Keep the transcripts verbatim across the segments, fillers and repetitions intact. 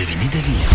devyni devyni.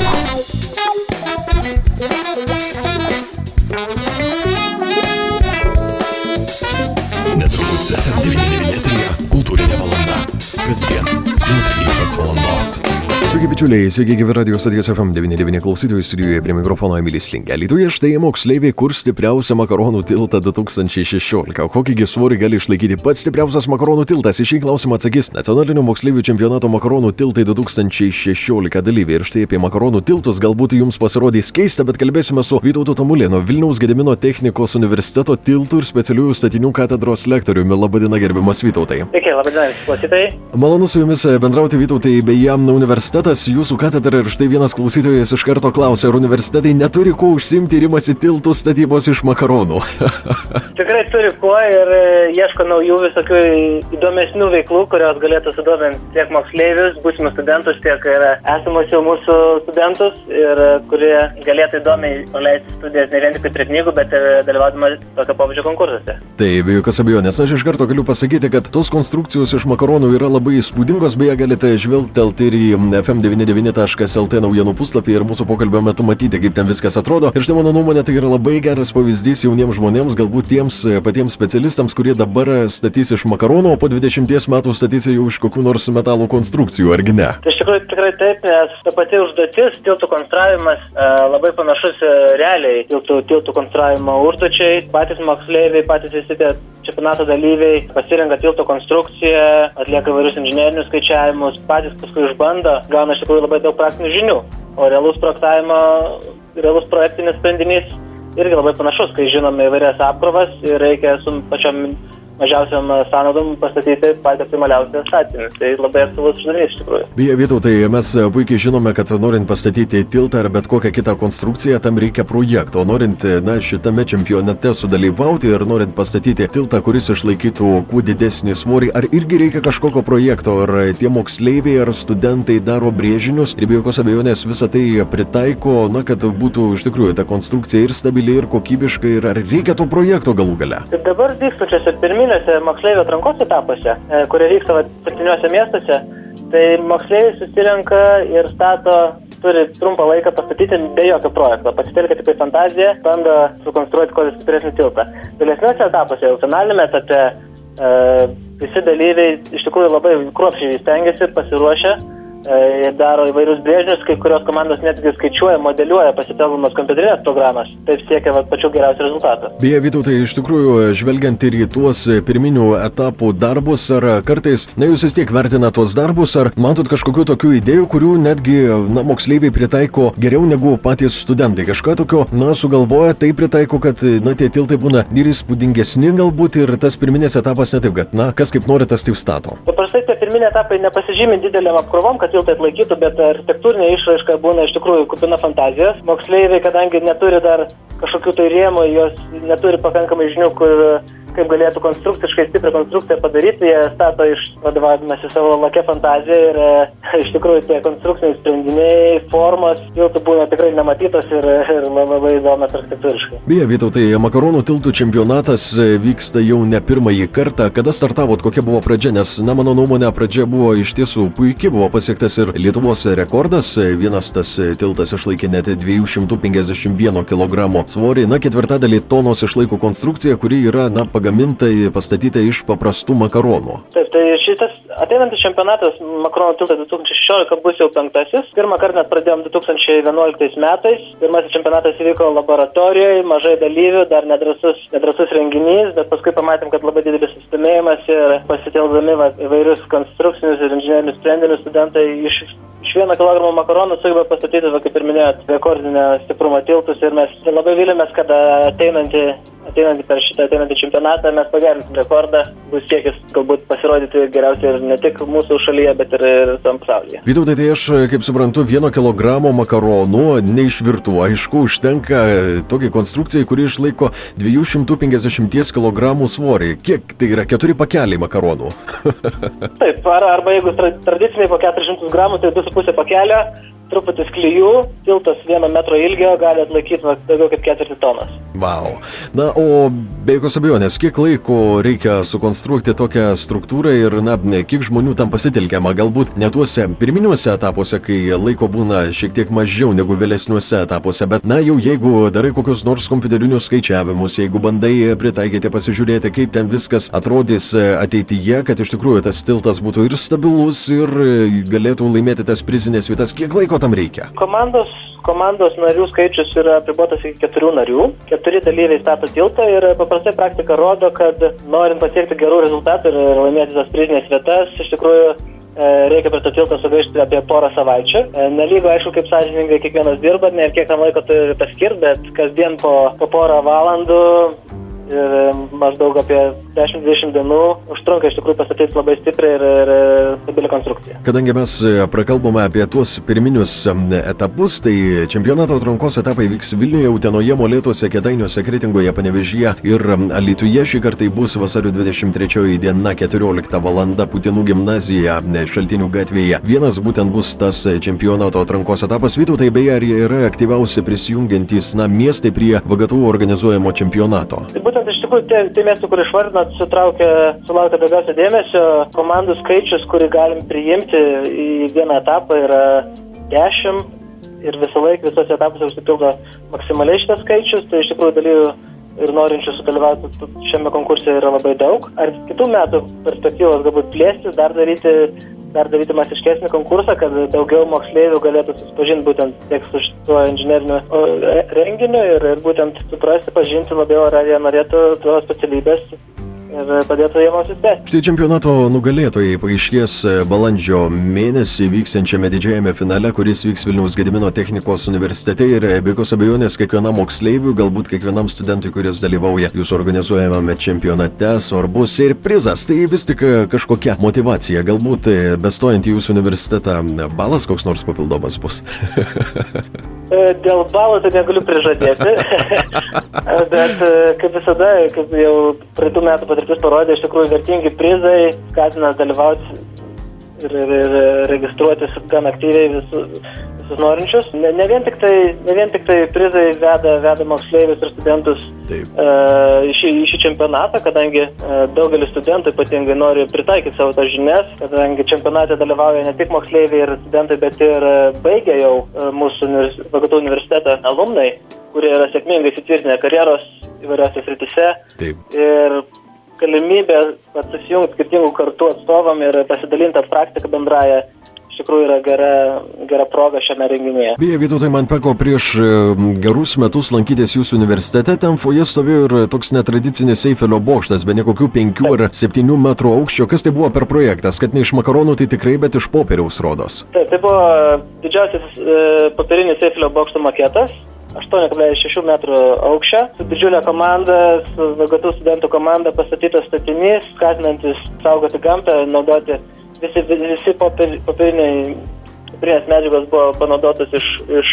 Netrukus F M devyni devyni eteryje kultūrinė valanda. Kasdien nuo tryliktos valandos. Sveiki bičiuliai, sveiki gyvi radio stoties F M devyni devyni klausytojų, studijoje prie mikrofono Emilis Lingė. Lietuvoje štai moksleiviai kurs stipriausią makaronų tiltą du tūkstančiai šešiolika. Kokįgi svorį gali išlaikyti pats stipriausias makaronų tiltas? Į šį klausimą atsakys nacionalinio moksleivių čempionato makaronų tiltai du tūkstančiai šešiolika dalyviai. Ir štai apie makaronų tiltus galbūt jums pasirodys keista, bet kalbėsime su Vytautu Tamulėnu, Vilniaus Gedimino technikos universiteto tiltų ir specialiųjų statinių katedros lektoriumi. Labadiena, gerbiamas Vytautai. Sveiki, labadiena, klausytojai. Malonu su jumis bendrauti, Vytautai. Beje, universitetas, jūsų katedra, ir štai vienas klausytojas iš karto klausė, ar universitetai neturi ko užsiimti ir imasi tiltų statybos iš makaronų. Tikrai turi kuo ir ieško naujų visokių įdomesnių veiklų, kurios galėtų sudominti tiek moksleivius, būsimus studentus, tiek ir esamus jau mūsų studentus, ir kurie galėtų įdomiai praleisti studijas ne vien tik prie knygų, bet ir dalyvaudama tokio pobūdžio konkursuose. Tai be jokios abejonės, aš iš karto galiu pasakyti, kad tos konstrukcijos iš makaronų yra labai įspūdingos, beje, galite žvelgtelti ir į F M devyni devyni taškas L T naujienų puslapį ir mūsų pokalbio metu matyti, kaip ten viskas atrodo. Ir štai mano nuomonė, tai yra labai geras pavyzdys jauniems žmonėms, galbūt tiems patiems specialistams, kurie dabar statys iš makaronų, o po dvidešimties metų statys jau iš kokių nors metalų konstrukcijų, argi ne? Tai iš tikrųjų tikrai taip, nes ta pati užduotis, tiltų konstravimas e, labai panašus e, realiai tiltų, tiltų konstravimo užduočiai. Patys moksleiviai, patys visi tie čempionato dalyviai pasirenka tilto konstrukciją, atlieka įvairius inžinerinius skaičiavimus, patys paskui išbando, gauna iš tikrųjų labai daug praktinių žinių. O realus projektavimo, realus projektinis sprendinys irgi labai panašus, kai žinome įvairias apkrovas ir reikia su pačiom mažiausiam sąnaudom pastatyti patį optimaliausią statinį. Tai labai aktualus uždavinys iš tikrųjų. Beje, Vytautai, mes puikiai žinome, kad norint pastatyti tiltą ar bet kokią kitą konstrukciją, tam reikia projekto. O norint, na, šitame čempionate sudalyvauti ir norint pastatyti tiltą, kuris išlaikytų kuo didesnį svorį, ar irgi reikia kažkokio projekto, ar tie moksleiviai ar studentai daro brėžinius ir be jokios abejonės visą tai pritaiko, na, kad būtų iš tikrųjų ta konstrukcija ir stabili, ir kokybiška, ir ar reikia to projekto galų gale? Ir dabar vykstančiose pirminėse moksleivių atrankos etapuose, kurie vyksta septyniuose miestuose, tai moksleiviai susirenka ir stato, turi trumpą laiką pastatyti be jokio projekto, pasitelkia tik fantaziją, bando sukonstruoti kuo stipresnį tiltą. Vėlesniuose etapuose, jau finalinėme etape, e, visi dalyviai iš tikrųjų labai kruopščiai stengiasi, pasiruošia, e, daro įvairius brėžinius, kai kurios komandos netgi skaičiuoja, modeliuoja pasitelkdamas kompiuterinės programas, taip siekia va, pačių geriausių rezultatų. Beje, Vytautai, iš tikrųjų, žvelgiant ir į tuos pirminių etapų darbus, ar kartais, na, jūs vis tiek vertina tuos darbus, ar matot kažkokių tokių idėjų, kurių netgi, na, moksleiviai pritaiko geriau negu patys studentai. Kažką tokio, na, sugalvoja, tai pritaiko, kad, na, tie tiltai būna ir įspūdingesni galbūt, ir tas pirminis etapas ne taip, kad, na, kas kaip nori, tas taip stato. Paprastai tie pirminiai etapai nepasižymi didelėm apkrovom, kad tiltai atlaikytų, bet architektūrinė išraiška būna iš tikrųjų kupina fantazijos. Moksleiviai, kadangi neturi dar kažkokių tai rėmų, jos neturi pakankamai žinių, kur kaip galėtų konstrukciškai stiprią konstrukciją padaryti, jie stato iš vadovavimas į savo lakę fantaziją ir e, iš tikrųjų tie konstrukciniai sprendiniai, formos tiltų būna tikrai nematytos ir, ir labai įdomios architektūriškai. Beje, Vytautai, makaronų tiltų čempionatas vyksta jau ne pirmąjį kartą. Kada startavot, kokia buvo pradžia? Nes, na, mano nuomonė, pradžia buvo iš tiesų puikiai, buvo pasiektas ir Lietuvos rekordas. Vienas tas tiltas išlaikė net dviejų šimtų penkiasdešimt vieno kilogramo svorį. Na, ketvirtadalį tonos išlaiko konstrukcija, kuri yra, na, gaminta, pastatyta iš paprastų makaronų. Taip, tai šitas ateinantis čempionatas makaronų tiltas du tūkstančiai šešiolika bus jau penktasis. Pirmą kartą mes pradėjom du tūkstančiai vienuoliktais metais. Pirmasis čempionatas įvyko laboratorijoje, mažai dalyvių, dar nedrasus, nedrasus renginys, bet paskui pamatėm, kad labai didelis susidomėjimas ir pasitelkdami va, įvairius konstrukcinius ir inžinerinius sprendinius studentai iš Iš vieno kilogramo makaronų sugeba pastatyti, va, kaip ir minėjot, rekordinio stiprumo tiltus ir mes labai vilėmės, kad ateinantį, ateinantį per šitą ateinantį čempionatą mes pagerinsim rekordą, bus siekis galbūt pasirodyti geriausiai ir ne tik mūsų šalyje, bet ir, ir visam pasaulyje. Vytautai, tai aš, kaip suprantu, vieno kilogramo makaronų neišvirtų, aišku, užtenka tokiai konstrukcijai, kuri išlaiko dviejų šimtų penkiasdešimt kilogramų svorį. Kiek tai yra? Keturi pakeliai makaronų. Taip, ar, arba jeigu tradiciniai po keturis šimtus gramų, tai du su pusė pakelio, truputis klijų, tiltas vieno metro ilgio gali atlaikyti daugiau kaip ketvirtį tonos. Vau. Na, o be jokios abejonės, kiek laiko reikia sukonstruoti tokią struktūrą ir, na, kiek žmonių tam pasitelkiama, galbūt ne tuose pirminiuose etapuose, kai laiko būna šiek tiek mažiau negu vėlesniuose etapuose, bet, na, jau jeigu darai kokius nors kompiuterinius skaičiavimus, jeigu bandai pritaikyti, pasižiūrėti, kaip ten viskas atrodys ateityje, kad iš tikrųjų tas tiltas būtų ir stabilus, ir galėtų laimėti tas prizinės vietas, kiek laiko tam reikia? Komandos, komandos narių skaičius yra apribotas iki keturių narių. Keturi dalyviai stato tiltą ir paprastai praktika rodo, kad norint pasiekti gerų rezultatų ir laimėti tas prizinės vietas, iš tikrųjų reikia prie to tiltą sugaišti apie porą savaičių. Nelygu, aišku, kaip sąžiningai kiekvienas dirba, ne ir kiek tam laiko turi paskirti, bet kasdien po, po porą valandų ir maždaug apie dešimt dvidešimt dienų užtrunka iš tikrųjų pastatyti labai stipriai ir, ir stabili konstrukcija. Kadangi mes prakalbame apie tuos pirminius etapus, tai čempionato atrankos etapai vyks Vilniuje, Utenoje, Molėtuose, Kėdainiuose, Kretingoje, Panevėžyje ir Alytuje. Šį kartą bus vasario dvidešimt trečioji diena, keturiolikta valanda, Putinų gimnazija, Šaltinių gatvėje. Vienas būtent bus tas čempionato atrankos etapas. Vytautai, beje, ar yra aktyviausi prisijungiantys, na, miestai prie V G T U organizuojamo čempionato? Tai būtent iš tikrųjų tie, tie miestai, kur išvardinat, sutraukia, sulaukia daugiausia dėmesio. Komandų skaičius, kurį galim priimti į vieną etapą, yra dešimt ir visą laiką visose etapuose užsipildo maksimaliai šitas skaičius. Tai iš tikrųjų dalyvių ir norinčių sudalyvauti šiame konkurse yra labai daug. Ar kitų metų perspektyvos galbūt plėstis, dar daryti, dar daryti masiškesnį konkursą, kad daugiau moksleivių galėtų susipažinti būtent tiek su šituo inžineriniu renginiu ir, ir būtent suprasti, pažinti labiau, ar jie norėtų tos specialybės ir padėtų jiem apsispręsti. Štai čempionato nugalėtojai paaiškės balandžio mėnesį vyksiančiame didžiajame finale, kuris vyks Vilniaus Gedimino technikos universitete ir be jokios abejonės kiekvienam moksleiviui, galbūt kiekvienam studentui, kuris dalyvauja jūsų organizuojamame čempionate, svarbus ir prizas. Tai vis tik kažkokia motyvacija, galbūt bestojant į jūsų universitetą balas koks nors papildomas bus. Dėl balų tai negaliu prižadėti, bet kaip visada, kaip jau praeitų metų patirtis parodė, iš tikrųjų vertingi prizai, skatina dalyvauti ir, ir, ir registruotis gan aktyviai visus, visus norinčius. Ne, ne, vien tik tai, ne vien tik tai prizai veda, veda moksleivius ir studentus uh, į, šį, į šį čempionatą, kadangi uh, daugelis studentų ypatingai nori pritaikyti savo tas žinias, kadangi čempionate dalyvauja ne tik moksleiviai ir studentai, bet ir uh, baigę jau uh, mūsų univers, V G T U universiteto alumnai, kurie yra sėkmingai įsitvirtinę karjeros įvairiose srityse. Taip. Ir galimybė susijungti skirtingų kartų atstovam ir pasidalinti tą praktiką bendrąją iš tikrųjų yra gera, gera proga šiame renginyje. Beje, Vytautai, man teko prieš gerus metus lankytis jūsų universitete, ten foje stovėjo ir toks netradicinis Eifelio bokštas, be ne kokių penkių ar septynių metrų aukščio. Kas tai buvo per projektas? Kad ne iš makaronų, tai tikrai, bet iš popieriaus rodos. Taip, tai buvo didžiausias e, popierinis Eifelio bokšto maketas. aštuoni kablelis šeši metrų aukščio, su didžiulė komanda, su V G T U studentų komanda pastatytas statinys, skatinantis saugoti gamtą, naudoti visi, visi popier, popieriniai, popierinės medžiagos buvo panaudotas iš, iš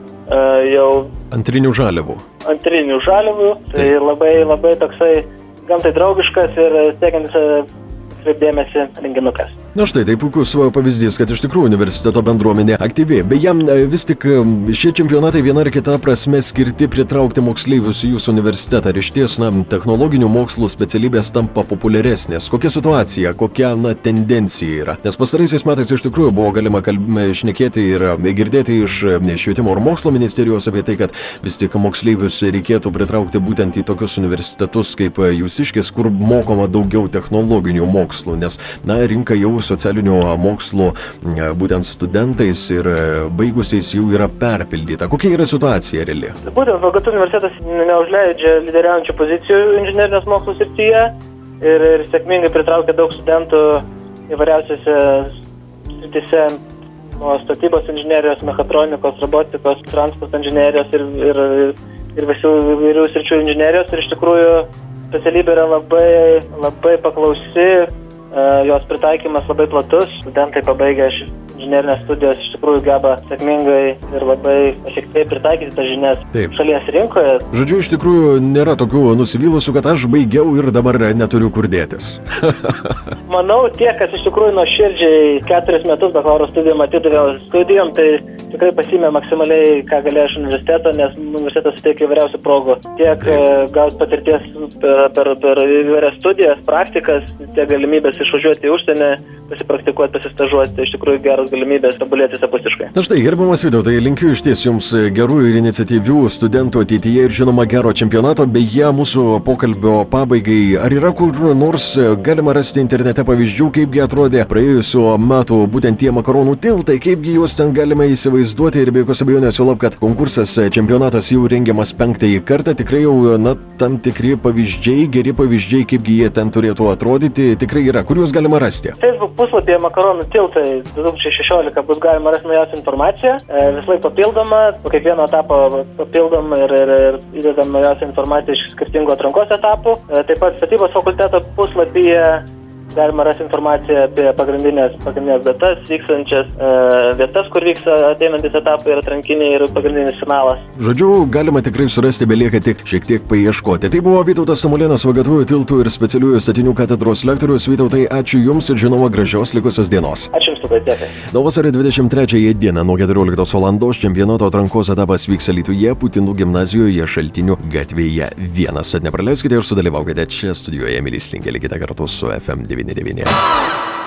uh, jau antrinių žaliavų. Antrinių žaliavų, tai Taip. labai, labai toksai gamtai draugiškas ir siekiantis atkreipdėmėsi renginukas. Na štai, tai puikus pavyzdys, kad iš tikrųjų universiteto bendruomenė aktyvi. Beje, vis tik šie čempionatai viena ar kita prasme skirti pritraukti moksleivius į jūsų universitetą. Ir išties, na, technologinių mokslų specialybės tampa populiaresnės. Kokia situacija, kokia, na, tendencija yra? Nes pastaraisiais metais iš tikrųjų buvo galima kalbėti, šnekėti ir girdėti iš Švietimo ir mokslo ministerijos apie tai, kad vis tik moksleivius reikėtų pritraukti būtent į tokius universitetus kaip Jūsiškis, kur mokoma daugiau technologinių mokslų, nes, na, rinka jau socialinių mokslų būtent studentais ir baigusiais jau yra perpildyta. Kokia yra situacija reali? Būtent V G T U universitetas neužleidžia lyderiaujančių pozicijų inžinerinės mokslų srityje ir, ir sėkmingai pritraukia daug studentų įvairiausiose srityse, nuo statybos inžinerijos, mechatronikos, robotikos, transporto inžinerijos ir, ir, ir visų įvairių sričių inžinerijos. Ir iš tikrųjų specialybė yra labai, labai paklausi. Jos pritaikymas labai platus, studentai pabaigę inžinerinės studijos iš tikrųjų geba sėkmingai ir labai efektyviai pritaikyti tas žinias Taip. šalies rinkoje. Žodžiu, iš tikrųjų nėra tokių nusivylusių, kad aš baigiau ir dabar neturiu kur dėtis. Manau, tie, kas iš tikrųjų nuoširdžiai keturis metus bakalauro studijom atidavė studijom, tai tikrai pasiėmė maksimaliai, ką galėjo iš universiteto, nes universitetas suteikia įvairiausių progų. Tiek gauti patirties per, per, per įvairias studijas, praktikas, tiek galimybės išvažiuoti į užsienį, pasipraktikuoti, pasistažuoti, tai iš tikrųjų geros galimybės tobulėti visapusiškai. Na štai, gerbiamas Vytautai, linkiu iš ties jums gerų ir iniciatyvių studentų ateityje ir žinoma gero čempionato. Beje, mūsų pokalbio pabaigai, ar yra kur nors galima rasti internete pavyzdžių, kaipgi atrodė praėjusiu metu būtent tie makaronų tiltai, kaipgi juos ten galime įsivaizduoti ir be jokios abejonės, juolab, kad konkursas čempionatas jau rengiamas penktąjį kartą, tikrai jau, na, tam tikri pavyzdžiai, geri pavyzdžiai, kaipgi jie ten turėtų atrodyti, tikrai yra. Kur juos galima rasti? Facebook puslapyje Makaronų tiltai du tūkstančiai šešiolika bus galima rasti naujausią informaciją, e, vis laik papildoma, po kiekvieno etapo papildom ir, ir, ir įdedam naujausią informaciją iš skirtingų atrankos etapų. E, taip pat statybos fakulteto puslapyje galima rasti informaciją apie pagrindinės, pagrindinės datas, vykstančias e, vietas, kur vyks ateinantis etapai ir atrankiniai ir pagrindinis finalas. Žodžiu, galima tikrai surasti, belieka tik šiek tiek paieškoti. Tai buvo Vytautas Samulėnas, Vagatvųjų tiltų ir specialiųjų statinių katedros lektorius. Vytautai, ačiū Jums ir žinoma gražios likusios dienos. Ačiū Jums labai, dėkui. Nuo vasario dvidešimt trečiąją dieną nuo keturioliktos valandos čempionato atrankos etapas vyks Alytuje, Putinų gimnazijoje, Šaltinių gatvėje vienas. Tad nepraleiskite ir sudalyvaukite čia studijoje, Emilis Lingė, likite kartu su F M devyni devyni.